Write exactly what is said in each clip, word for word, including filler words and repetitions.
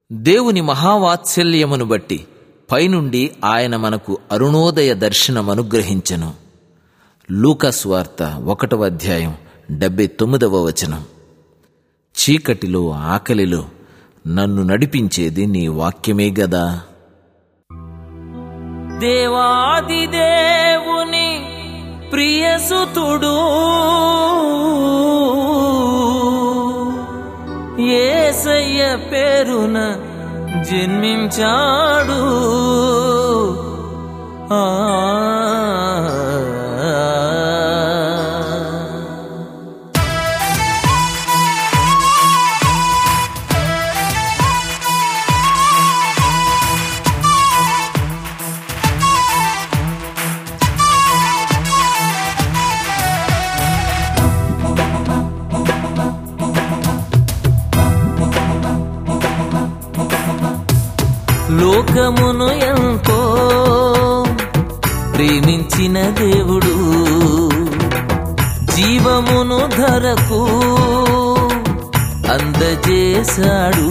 దేవుని మహావాత్సల్యమును బట్టి పైనుండి ఆయన మనకు అరుణోదయ దర్శనమనుగ్రహించెను. లూకాసు వార్త ఒకటవ అధ్యాయం డెబ్బై తొమ్మిదవ వచనం. చీకటిలో ఆకలిలో నన్ను నడిపించేది నీ వాక్యమే గదా. దేవాది దేవుని ప్రియసుతుడు యేసయ్య పేరున జన్మించాడు. ఆ లోకమును ఎంతో ప్రేమించిన దేవుడు జీవమును ధరకు అందజేశాడు.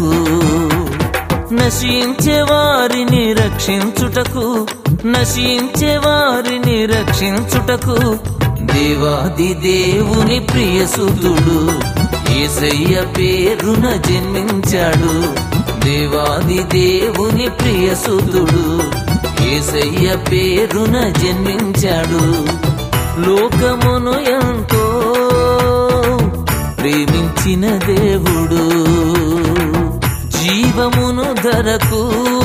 నశించే వారిని రక్షించుటకు నశించే వారిని రక్షించుటకు దేవాది దేవుని ప్రియసుతుడు యేసయ్య పేరున జన్మించాడు. దేవాది దేవుని ప్రియసుతుడు యేసయ్య పేరున జన్మించాడు. లోకమును ఎంతో ప్రేమించిన దేవుడు జీవమును ధరకు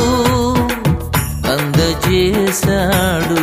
అందజేశాడు.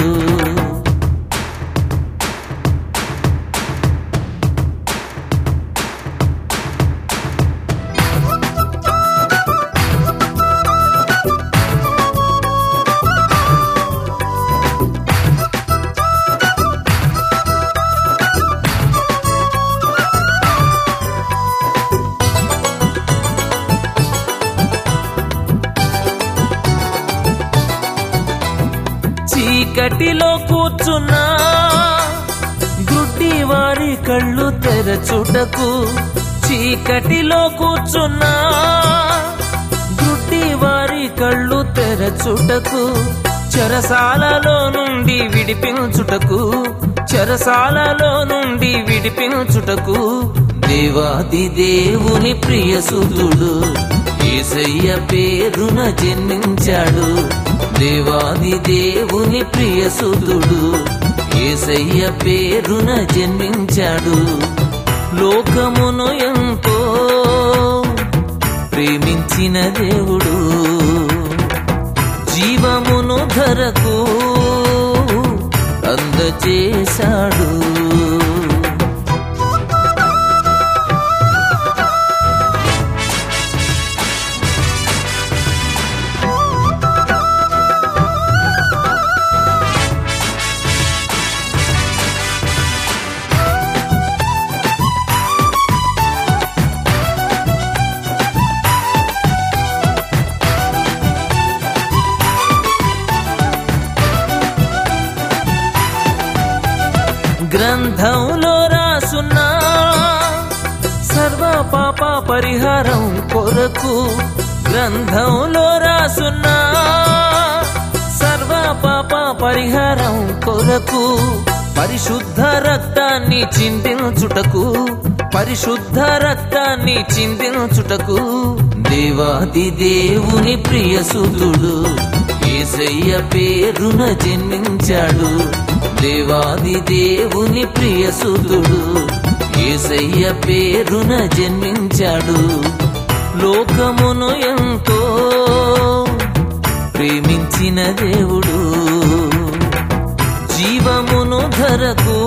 చీకటిలో కూర్చున్నా గుడ్డి వారి కళ్ళు తెరచుటకు చీకటిలో కూర్చున్నా గుడ్డి వారి కళ్ళు తెరచుటకు చెరసాలలో నుండి విడిపించుటకు చెరసాలలో నుండి విడిపించుటకు దేవాది దేవుని ప్రియసుతుడు యేసయ్య పేరున జన్మించాడు. దేవాది దేవుని ప్రియసుతుడు యేసయ్య పేరున జన్మించాడు. లోకమును ఎంతో ప్రేమించిన దేవుడు జీవమును ధరకు అందజేశాడు. గ్రంథంలో రాసున్నా సర్వ పాప పరిహారం కొరకు గ్రంథంలో రాసున్నా సర్వ పాప పరిహారం కొరకు పరిశుద్ధ రక్తాన్ని చిందించుటకు పరిశుద్ధ రక్తాన్ని చిందించుటకు దేవాది దేవుని ప్రియసుతుడు యేసయ్య పేరున జన్మించాడు. దేవాది దేవుని ప్రియసుతుడు యేసయ్య పేరున జన్మించాడు. లోకమును ఎంతో ప్రేమించిన దేవుడు జీవమును ధరకు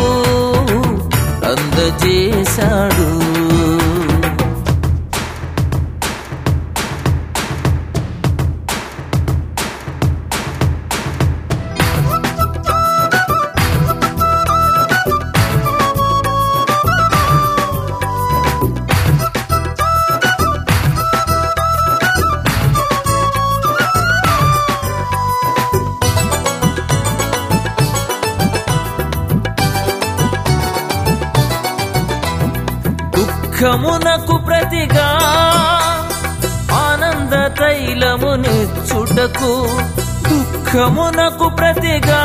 అందజేశాడు. దుఃఖమునకు ప్రతిగా ఆనంద ఆనంద తైలమునిచ్చుటకు దుఃఖమునకు ప్రతిగా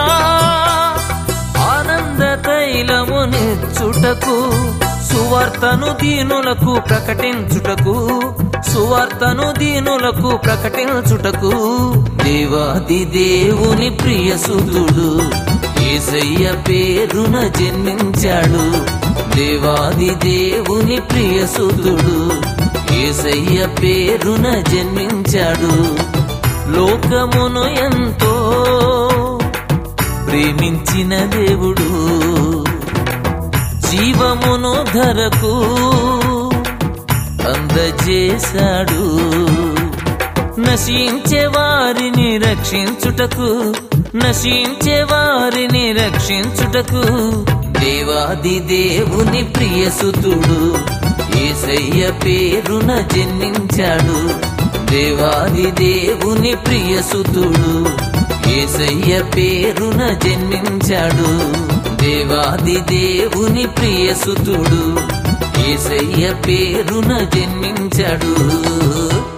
ఆనంద తైలమునిచ్చుటకు సువార్తను దీనులకు ప్రకటించుటకు సువార్తను దీనులకు ప్రకటించుటకు దేవాది దేవుని ప్రియసుతుడు యేసయ్య పేరున జన్మించాడు. దేవాది దేవుని ప్రియసుతుడు యేసయ్య పేరున జన్మించాడు. లోకమును ఎంతో ప్రేమించిన దేవుడు జీవమును ధరకు అందజేశాడు. నశించే వారిని రక్షించుటకు నశించే వారిని రక్షించుటకు దేవాది దేవుని ప్రియసుతుడు యేసయ్య పేరున జన్మించాడు. దేవాది దేవుని ప్రియసుతుడు యేసయ్య పేరున జన్మించాడు. దేవాది దేవుని ప్రియసుతుడు యేసయ్య పేరున జన్మించాడు.